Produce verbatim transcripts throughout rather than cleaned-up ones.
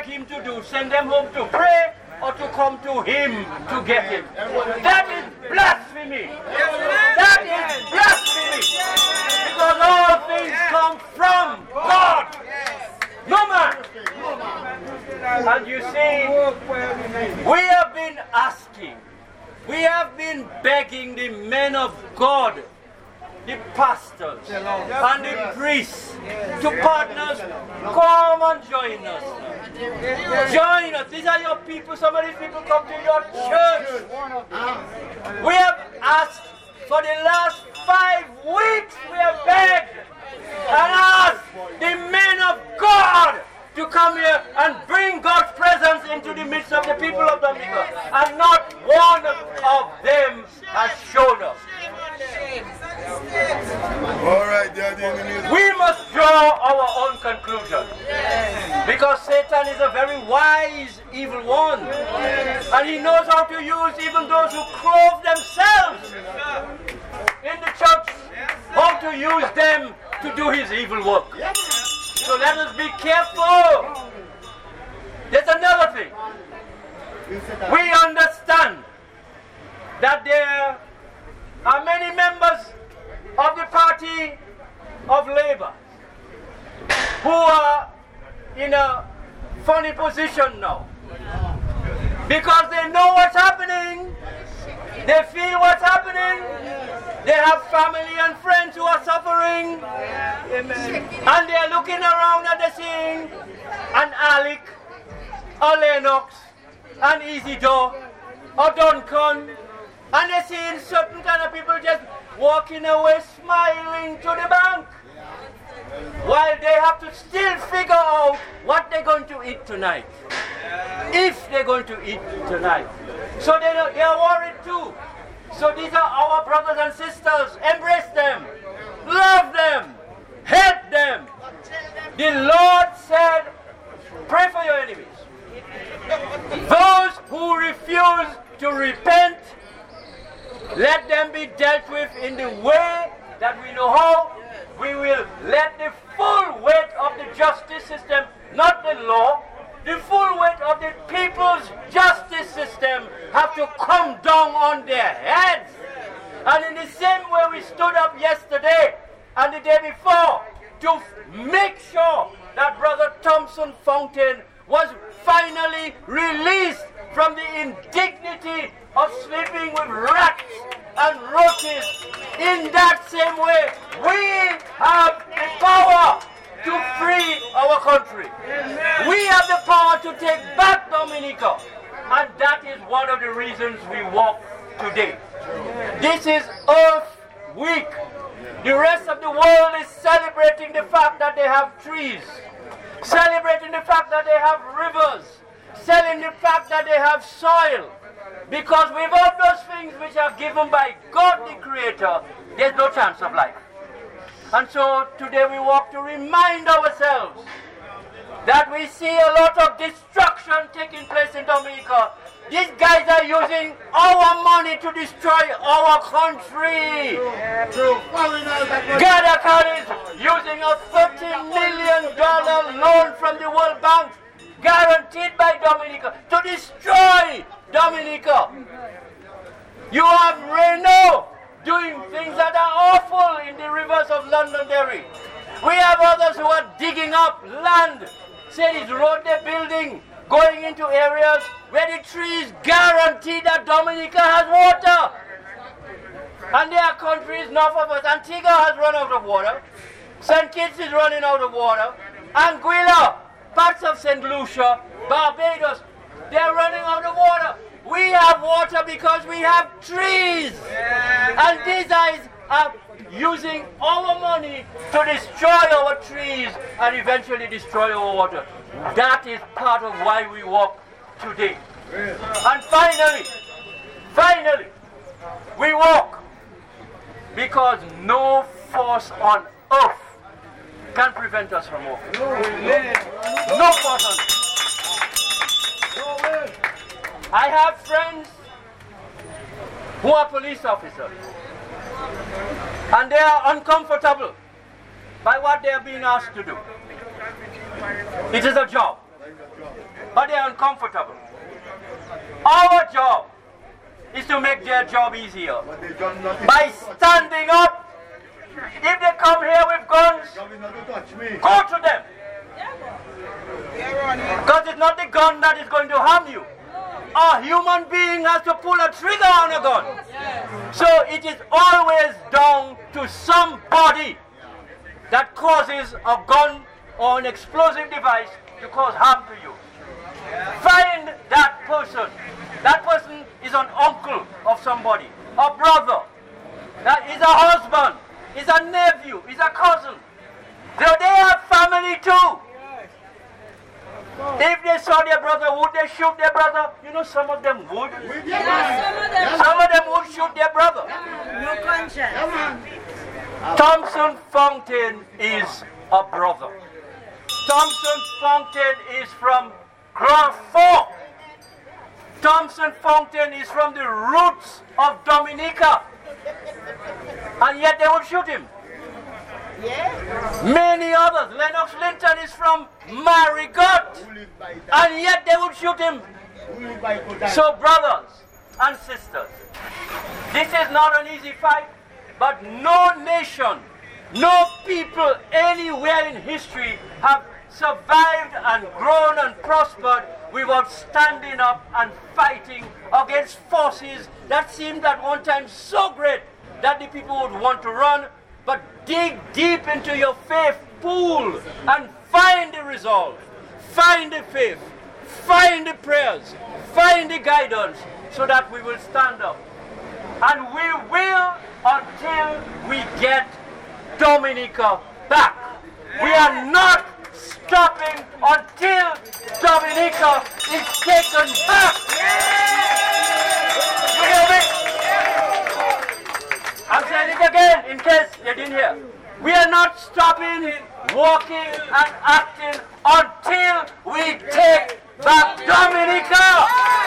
him to do? Send them home to pray or to come to him to get him? That is blasphemy. That is blasphemy. Because all things come from God. No man. And you see, we have been asking, we have been begging the men of God, the pastors and the priests to partners, come and join us. Join us. These are your people. Some of these people come to your church. We have asked for the last five weeks. We have begged and asked the men of God to come here and bring God's presence into the midst of the people of Dominica. And not one of them has shown us. All right, Daddy. We must draw our own conclusion. Because Satan is a very wise, evil one. And he knows how to use even those who clothe themselves in the church, how to use them to do his evil work. So let us be careful. There's another thing. We understand that there are many members of the party of Labour who are in a funny position now. Because they know what's happening. They feel what's happening. They have family and friends who are suffering. And they are looking around and they're seeing an Alec, a Lennox, an Isidore, a Duncan, and they're seeing certain kind of people just walking away smiling to the bank. While they have to still figure out what they're going to eat tonight. If they're going to eat tonight. So they are, they are worried too. So these are our brothers and sisters. Embrace them. Love them. Help them. The Lord said, pray for your enemies. Those who refuse to repent, let them be dealt with in the way that we know how. We will let the full weight of the justice system, not the law, the full weight of the people's justice system have to come down on their heads. And in the same way we stood up yesterday and the day before to make sure that Brother Thompson Fountain was finally released from the indignity of sleeping with rats and roaches. In that same way, we have the power to free our country. We have the power to take back Dominica. And that is one of the reasons we walk today. This is Earth Week. The rest of the world is celebrating the fact that they have trees, celebrating the fact that they have rivers, celebrating the fact that they have soil. Because without those things which are given by God the Creator, there's no chance of life. And so today we walk to remind ourselves that we see a lot of destruction taking place in Dominica. These guys are using our money to destroy our country. Gadakal is using a thirty million dollars loan from the World Bank, guaranteed by Dominica, to destroy Dominica. You have Reno doing things that are awful in the rivers of Londonderry. We have others who are digging up land, say it's road they're building, going into areas where the trees guarantee that Dominica has water. And there are countries north of us. Antigua has run out of water. Saint Kitts is running out of water. Anguilla, parts of Saint Lucia, Barbados, they're running out of water. We have water because we have trees. And these guys are using our money to destroy our trees and eventually destroy our water. That is part of why we walk today. And finally, finally, we walk because no force on earth can prevent us from walking. No force on earth. I have friends who are police officers, and they are uncomfortable by what they are being asked to do. It is a job. but they're uncomfortable. Our job is to make their job easier by standing up. If they come here with guns, go to them. Because it's not the gun that is going to harm you. A human being has to pull a trigger on a gun. So it is always down to somebody that causes a gun or an explosive device to cause harm to you. Find that person. That person is an uncle of somebody, a brother, that is a husband, is a nephew, is a cousin. They, they have family too. If they saw their brother, would they shoot their brother? You know, some of them would. Yeah, some of them would shoot their brother. No conscience. Thompson Fountain is a brother. Thompson Fountain is from Grand Fork. Thompson Fountain is from the roots of Dominica. And yet they would shoot him. Yeah. Many others. Lennox Linton is from Marigot. And yet they would shoot him. So brothers and sisters, this is not an easy fight, but no nation, no people anywhere in history have survived and grown and prospered without standing up and fighting against forces that seemed at one time so great that the people would want to run. But dig deep into your faith pool and find the resolve, find the faith, find the prayers, find the guidance so that we will stand up. And we will until we get Dominica back. We are not stopping until Dominica is taken back. You hear me? I'm saying it again in case you didn't hear. We are not stopping walking and acting until we take back Dominica.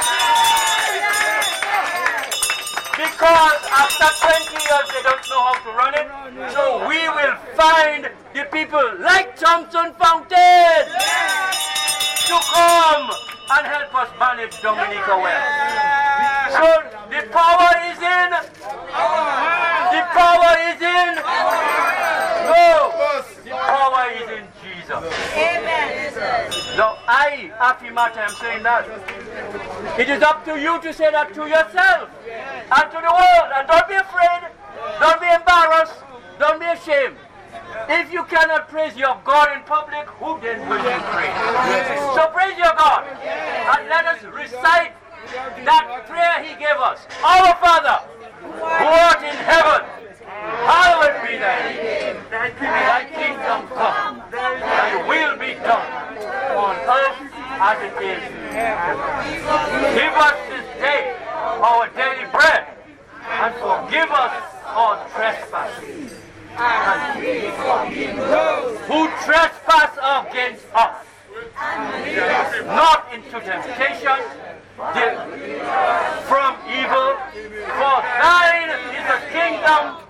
Because after twenty years they don't know how to run it. So we will find the people like Thompson Fountain to come and help us manage Dominica well. So the power is in. The power is in. No, the power is in Jesus. Amen. Now I, Afimata, am saying that. It is up to you to say that to yourself and to the world. And don't be afraid. Don't be embarrassed. Don't be ashamed. If you cannot praise your God in public, who then will you praise? So praise your God. And let us recite that prayer he gave us. Our Father, who art in heaven, hallowed be thy name. Thy kingdom come. Thy will be done on earth as it is. Give us this day our daily bread, and forgive us our trespasses, and we forgive those who trespass against us. Not into temptation, from evil, for thine is the kingdom